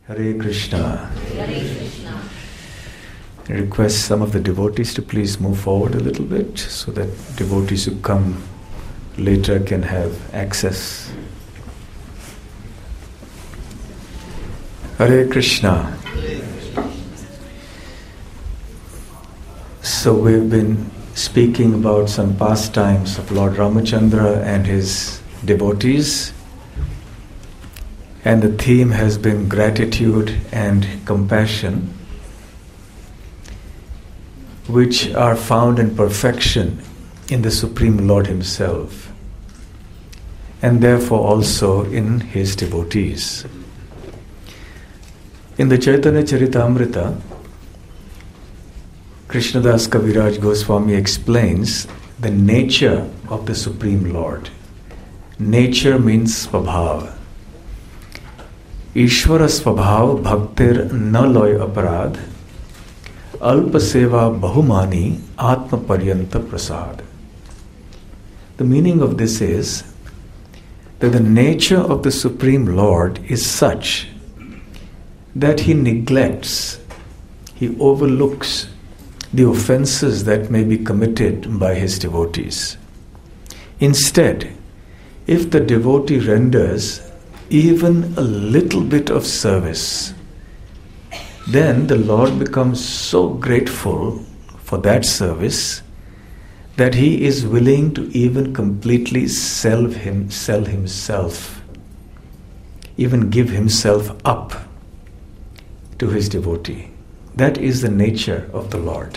Hare Krishna. Hare Krishna. I request some of the devotees to please move forward a little bit so that devotees who come later can have access. Hare Krishna. So we've been speaking about some pastimes of Lord Ramachandra and his devotees. And the theme has been gratitude and compassion, which are found in perfection in the Supreme Lord Himself, and therefore also in His devotees. In the Chaitanya Charitamrita, Krishnadas Kaviraj Goswami explains the nature of the Supreme Lord. Nature means svabhav. Ishvara svabhav bhaktir na loy aparad, alpa seva bahumani atma paryanta prasad. The meaning of this is that the nature of the Supreme Lord is such that He neglects, He overlooks the offenses that may be committed by His devotees. Instead, if the devotee renders even a little bit of service, then the Lord becomes so grateful for that service that He is willing to even completely sell Himself, even give Himself up to His devotee. That is the nature of the Lord.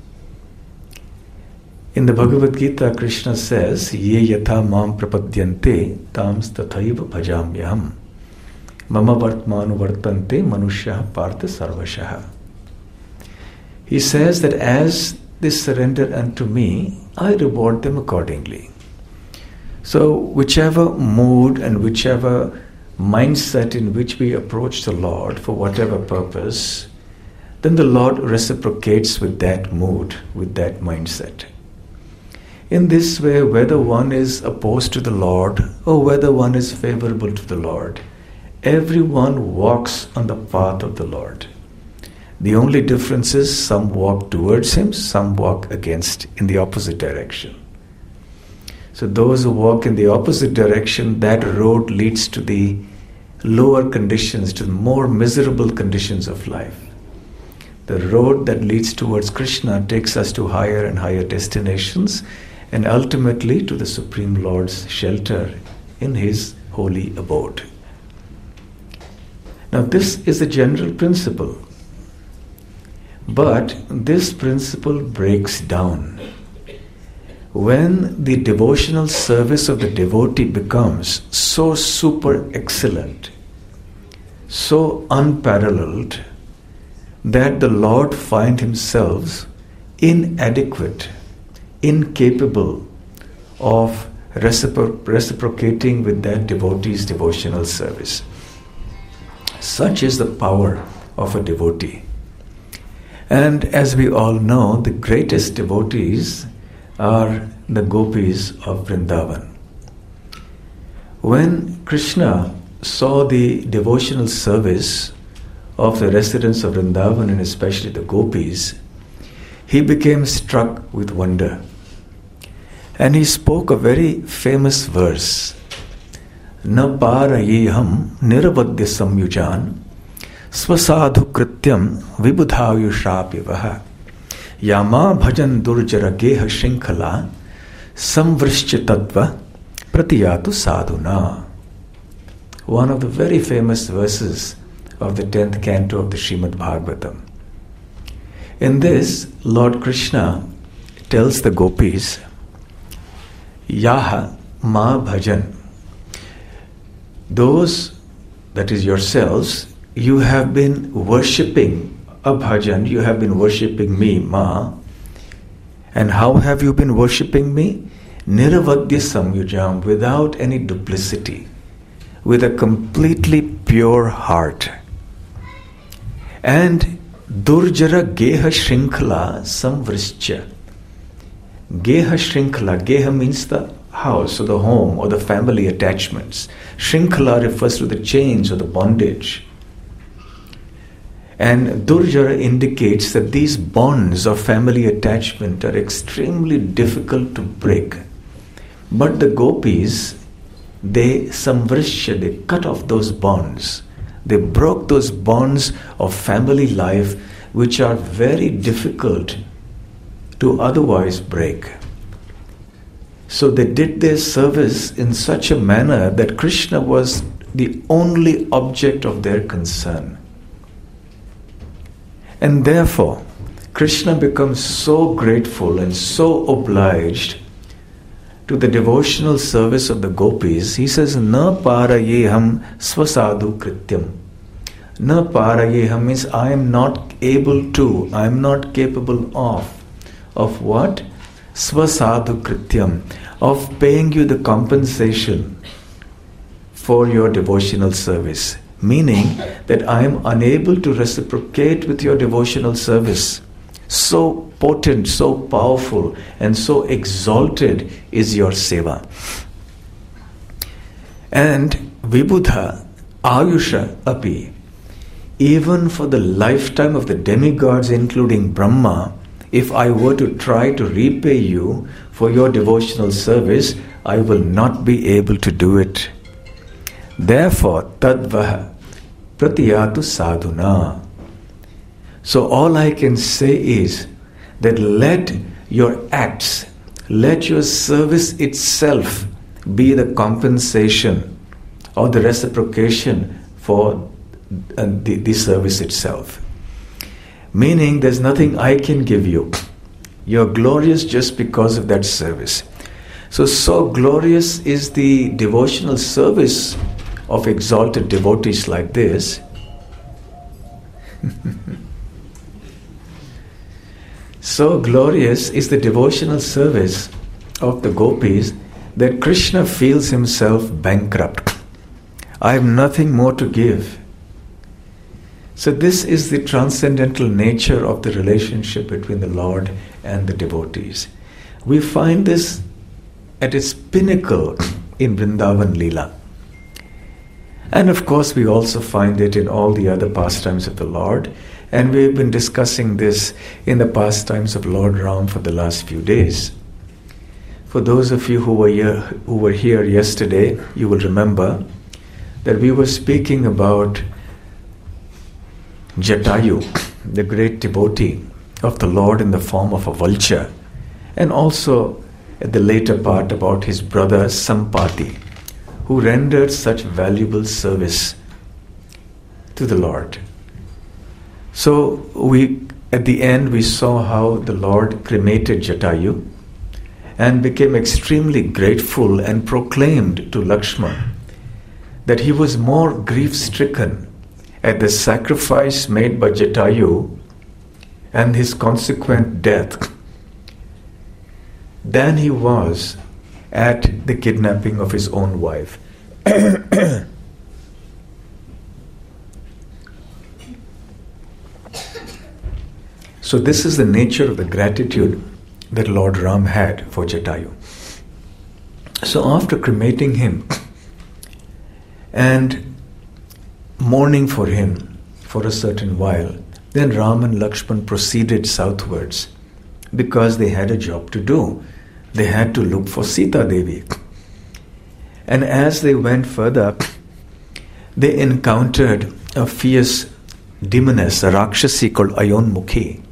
In the Bhagavad Gita, Krishna says, Ye yatha mam prapadyante tams tathaiva bhajamyaham mama vartmanu vartante manushya partha sarvashaha. He says that as they surrender unto me, I reward them accordingly. So whichever mood and whichever mindset in which we approach the Lord for whatever purpose, then the Lord reciprocates with that mood, with that mindset. In this way, whether one is opposed to the Lord or whether one is favorable to the Lord, everyone walks on the path of the Lord. The only difference is some walk towards Him, some walk against, in the opposite direction. So those who walk in the opposite direction, that road leads to the lower conditions, to the more miserable conditions of life. The road that leads towards Krishna takes us to higher and higher destinations, and ultimately to the Supreme Lord's shelter in His holy abode. Now this is a general principle, but this principle breaks down when the devotional service of the devotee becomes so super excellent, so unparalleled, that the Lord finds Himself inadequate, incapable of reciprocating with that devotee's devotional service. Such is the power of a devotee. And as we all know, the greatest devotees are the gopis of Vrindavan. When Krishna saw the devotional service of the residents of Vrindavan, and especially the gopis, he became struck with wonder. And he spoke a very famous verse. Na parayeham niravadya samyujan swasadhu krityam vibudhayushapivaha yama bhajan durjara geha shrinkhala samvrishya tattva pratiyatu sadhuna. One of the very famous verses of the 10th canto of the Srimad Bhagavatam. In this, Lord Krishna tells the gopis, Yaha ma bhajan. Those, that is yourselves, you have been worshipping a bhajan, you have been worshipping me, ma. And how have you been worshipping me? Niravadya samyujam, without any duplicity, with a completely pure heart. And Durjara Geha Shrinkhala Samvrishya. Geha Shrinkhala. Geha means the house or the home or the family attachments. Shrinkhala refers to the chains or the bondage. And Durjara indicates that these bonds of family attachment are extremely difficult to break. But the gopis, they samvrishya, they cut off those bonds. They broke those bonds of family life which are very difficult to otherwise break. So they did their service in such a manner that Krishna was the only object of their concern. And therefore, Krishna becomes so grateful and so obliged to the devotional service of the gopis. He says, Na parayeham swasadu krityam. Na parayeham means I am not able to, I am not capable of what? Swasadu krityam, of paying you the compensation for your devotional service. Meaning that I am unable to reciprocate with your devotional service. So potent, so powerful, and so exalted is your seva. And Vibudha, Ayusha api, even for the lifetime of the demigods, including Brahma, if I were to try to repay you for your devotional service, I will not be able to do it. Therefore, tadvaha pratiyatu sadhuna. So all I can say is that let your acts, let your service itself be the compensation or the reciprocation for the service itself. Meaning there's nothing I can give you. You're glorious just because of that service. So glorious is the devotional service of exalted devotees like this. So glorious is the devotional service of the gopis that Krishna feels himself bankrupt. I have nothing more to give. So this is the transcendental nature of the relationship between the Lord and the devotees. We find this at its pinnacle in Vrindavan Leela. And of course we also find it in all the other pastimes of the Lord. And we've been discussing this in the pastimes of Lord Ram for the last few days. For those of you who were here yesterday, you will remember that we were speaking about Jatayu, the great devotee of the Lord in the form of a vulture, and also at the later part about his brother Sampati, who rendered such valuable service to the Lord. So at the end we saw how the Lord cremated Jatayu and became extremely grateful and proclaimed to Lakshman that he was more grief-stricken at the sacrifice made by Jatayu and his consequent death than he was at the kidnapping of his own wife. So this is the nature of the gratitude that Lord Ram had for Jatayu. So after cremating him and mourning for him for a certain while, then Ram and Lakshman proceeded southwards because they had a job to do. They had to look for Sita Devi. And as they went further, they encountered a fierce demoness, a Rakshasi called Ayonmukhi,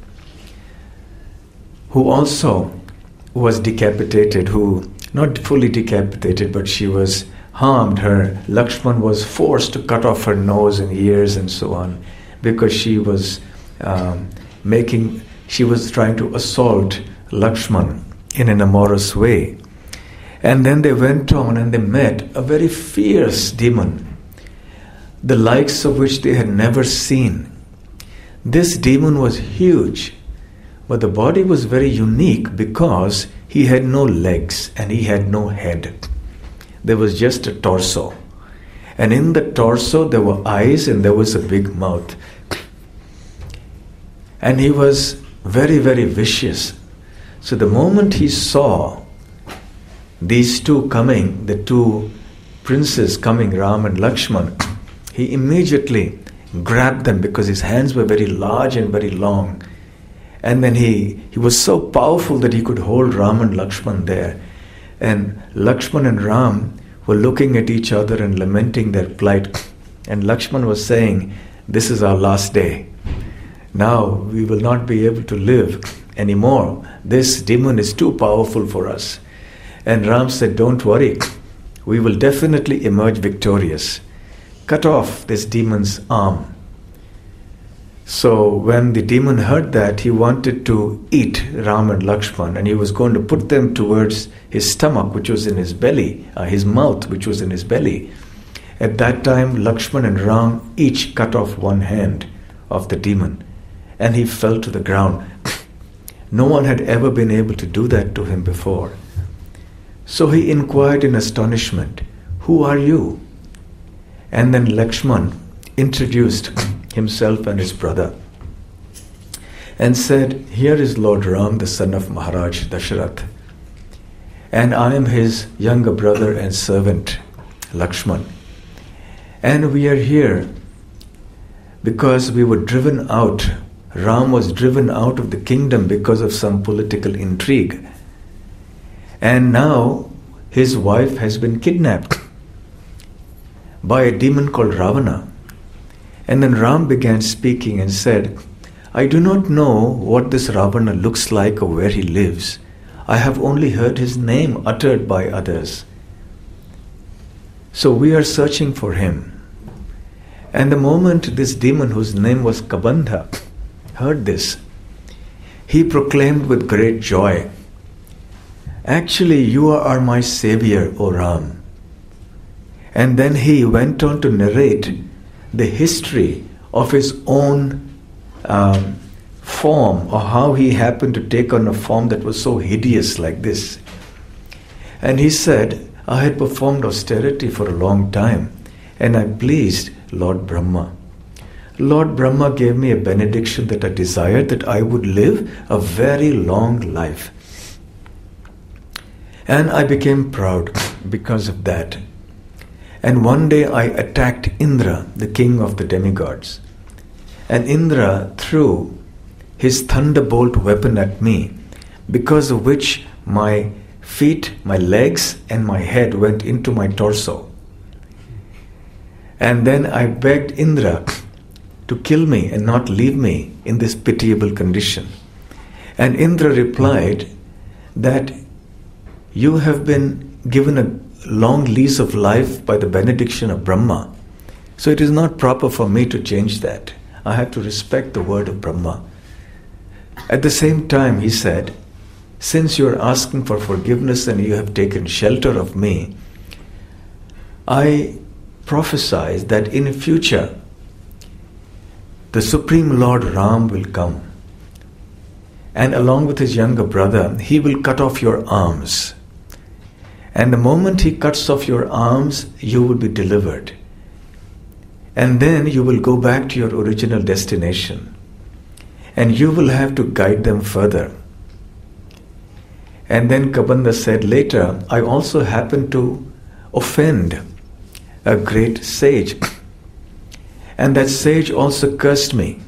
who also was decapitated, who, not fully decapitated, but she was harmed. Her Lakshman was forced to cut off her nose and ears and so on, because she was trying to assault Lakshman in an amorous way. And then they went on and they met a very fierce demon, the likes of which they had never seen. This demon was huge, but the body was very unique because he had no legs and he had no head. There was just a torso. And in the torso there were eyes and there was a big mouth. And he was very, very vicious. So the moment he saw these two coming, the two princes coming, Ram and Lakshman, he immediately grabbed them because his hands were very large and very long. And then he was so powerful that he could hold Ram and Lakshman there. And Lakshman and Ram were looking at each other and lamenting their plight. And Lakshman was saying, "This is our last day. Now we will not be able to live anymore. This demon is too powerful for us." And Ram said, "Don't worry. We will definitely emerge victorious. Cut off this demon's arm." So when the demon heard that, he wanted to eat Ram and Lakshman, and he was going to put them towards his stomach, which was in his belly, his mouth, which was in his belly. At that time, Lakshman and Ram each cut off one hand of the demon, and he fell to the ground. No one had ever been able to do that to him before. So he inquired in astonishment, "Who are you?" And then Lakshman introduced himself and his brother and said, "Here is Lord Ram, the son of Maharaj Dasharath, and I am his younger brother and servant, Lakshman. And we are here because we were driven out. Ram was driven out of the kingdom because of some political intrigue. And now his wife has been kidnapped by a demon called Ravana." And then Ram began speaking and said, "I do not know what this Ravana looks like or where he lives. I have only heard his name uttered by others. So we are searching for him." And the moment this demon, whose name was Kabandha, heard this, he proclaimed with great joy, "Actually, you are my savior, O Ram." And then he went on to narrate the history of his own form, or how he happened to take on a form that was so hideous like this. And he said, "I had performed austerity for a long time, and I pleased Lord Brahma. Lord Brahma gave me a benediction that I desired that I would live a very long life. And I became proud because of that. And one day I attacked Indra, the king of the demigods. And Indra threw his thunderbolt weapon at me, because of which my feet, my legs, and my head went into my torso. And then I begged Indra to kill me and not leave me in this pitiable condition. And Indra replied that you have been given a long lease of life by the benediction of Brahma. So it is not proper for me to change that. I have to respect the word of Brahma." At the same time, he said, "Since you are asking for forgiveness and you have taken shelter of me, I prophesy that in future the Supreme Lord Ram will come. And along with his younger brother, he will cut off your arms. And the moment he cuts off your arms, you will be delivered. And then you will go back to your original destination. And you will have to guide them further." And then Kabandha said later, "I also happened to offend a great sage. And that sage also cursed me.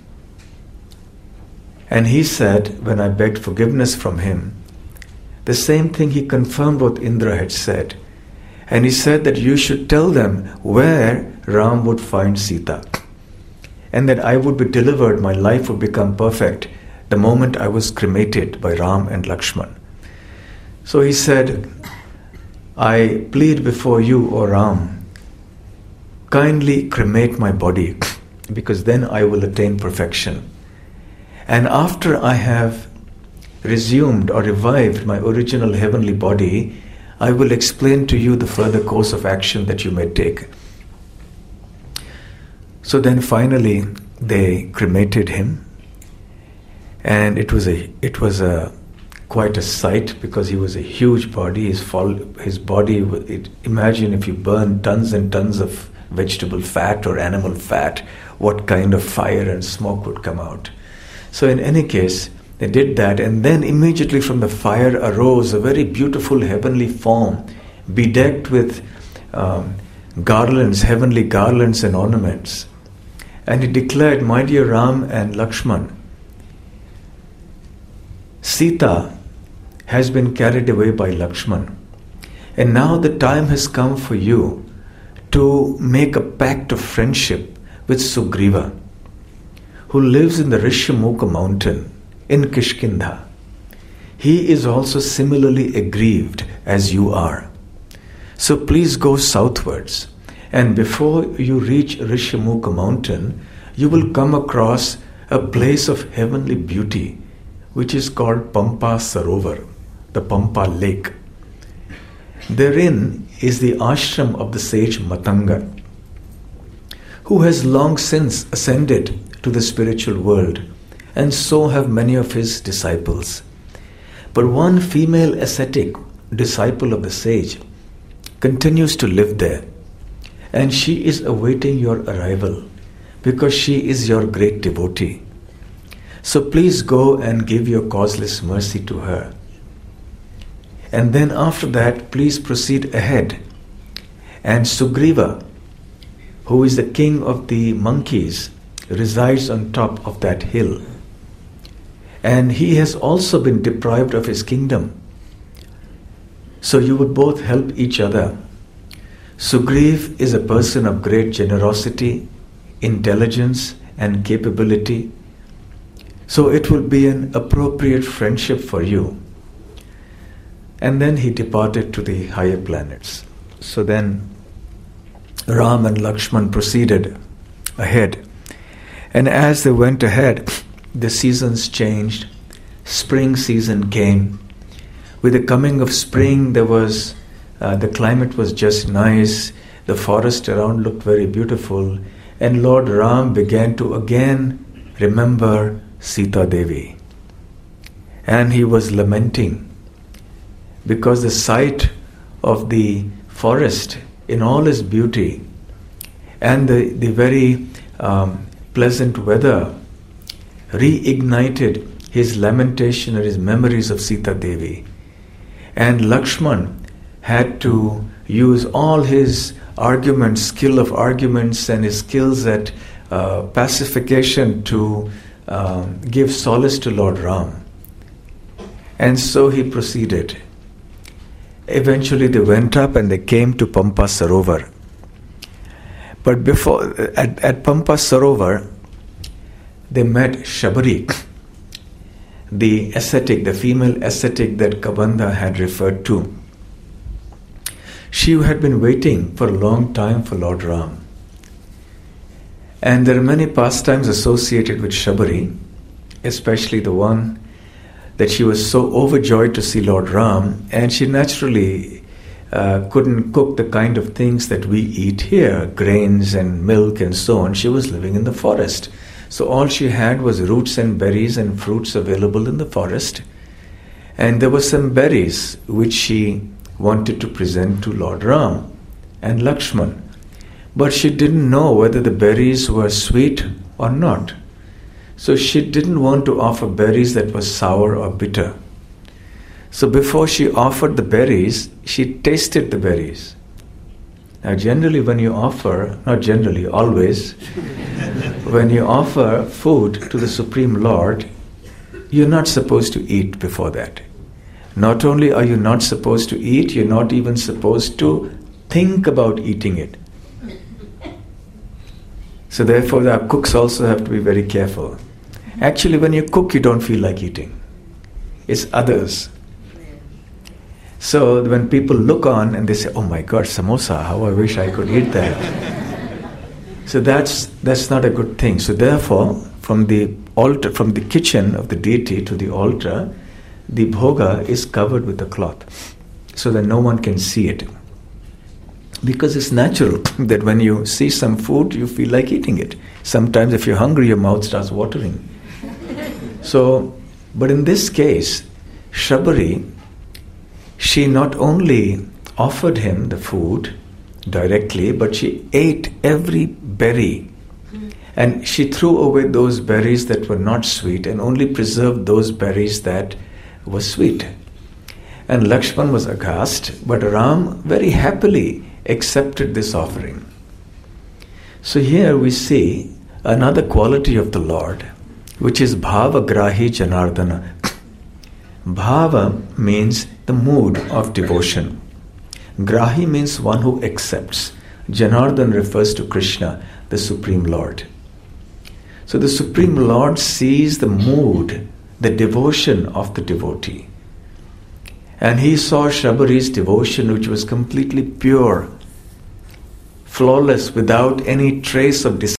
And he said, when I begged forgiveness from him, the same thing he confirmed what Indra had said. And he said that you should tell them where Ram would find Sita. And that I would be delivered, my life would become perfect the moment I was cremated by Ram and Lakshman. So he said, I plead before you, O Ram, kindly cremate my body, because then I will attain perfection. And after I have resumed or revived my original heavenly body, I will explain to you the further course of action that you may take." So then finally they cremated him, and it was quite a sight, because he was a huge body. His body, imagine if you burn tons and tons of vegetable fat or animal fat, what kind of fire and smoke would come out. So in any case, they did that, and then immediately from the fire arose a very beautiful heavenly form, bedecked with garlands, heavenly garlands and ornaments. And he declared, "My dear Ram and Lakshman, Sita has been carried away by Lakshman. And now the time has come for you to make a pact of friendship with Sugriva, who lives in the Rishyamukha mountain in Kishkindha. He is also similarly aggrieved as you are. So please go southwards, and before you reach Rishyamukha mountain, you will come across a place of heavenly beauty, which is called Pampa Sarovar, the Pampa lake. Therein is the ashram of the sage Matanga, who has long since ascended to the spiritual world, and so have many of his disciples. But one female ascetic, disciple of the sage, continues to live there, and she is awaiting your arrival because she is your great devotee. So please go and give your causeless mercy to her. And then after that, please proceed ahead. And Sugriva, who is the king of the monkeys, resides on top of that hill. And he has also been deprived of his kingdom. So you would both help each other. Sugriv is a person of great generosity, intelligence, and capability. So it will be an appropriate friendship for you. And then he departed to the higher planets. So then Ram and Lakshman proceeded ahead. And as they went ahead, the seasons changed. Spring season came. With the coming of spring, there was the climate was just nice. The forest around looked very beautiful. And Lord Ram began to again remember Sita Devi. And he was lamenting, because the sight of the forest in all its beauty and the very pleasant weather reignited his lamentation and his memories of Sita Devi. And Lakshman had to use all his skill of arguments and his skills at pacification to give solace to Lord Ram. And so he proceeded. Eventually they went up and they came to Pampa Sarovar. But before, at Pampa Sarovar, they met Shabari, the ascetic, the female ascetic that Kabandha had referred to. She had been waiting for a long time for Lord Ram. And there are many pastimes associated with Shabari, especially the one that she was so overjoyed to see Lord Ram, and she naturally couldn't cook the kind of things that we eat here, grains and milk and so on. She was living in the forest. So all she had was roots and berries and fruits available in the forest. And there were some berries which she wanted to present to Lord Ram and Lakshman. But she didn't know whether the berries were sweet or not. So she didn't want to offer berries that were sour or bitter. So before she offered the berries, she tasted the berries. Now generally when you offer, not generally, always, when you offer food to the Supreme Lord, you're not supposed to eat before that. Not only are you not supposed to eat, you're not even supposed to think about eating it. So therefore our cooks also have to be very careful. Actually, when you cook, you don't feel like eating. It's others. So when people look on and they say, "Oh my God, samosa, how I wish I could eat that." So that's not a good thing. So therefore, from the altar, from the kitchen of the deity to the altar, the bhoga is covered with a cloth, so that no one can see it. Because it's natural that when you see some food, you feel like eating it. Sometimes if you're hungry, your mouth starts watering. So, but in this case, Shabari, she not only offered him the food directly, but she ate every berry. And she threw away those berries that were not sweet and only preserved those berries that were sweet. And Lakshman was aghast, but Ram very happily accepted this offering. So here we see another quality of the Lord, which is Bhava Grahi Janardana. Bhava means the mood of devotion. Grahi means one who accepts. Janardana refers to Krishna, the Supreme Lord. So the Supreme Lord sees the mood, the devotion of the devotee. And he saw Shabari's devotion, which was completely pure, flawless, without any trace of